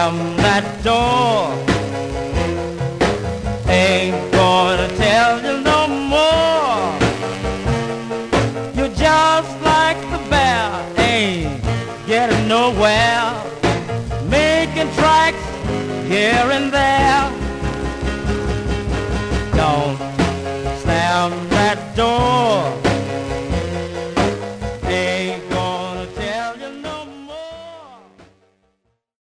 slam that door. Ain't gonna tell you no more. You're just like the bear, ain't getting nowhere. Making tracks here and there. Don't slam that door.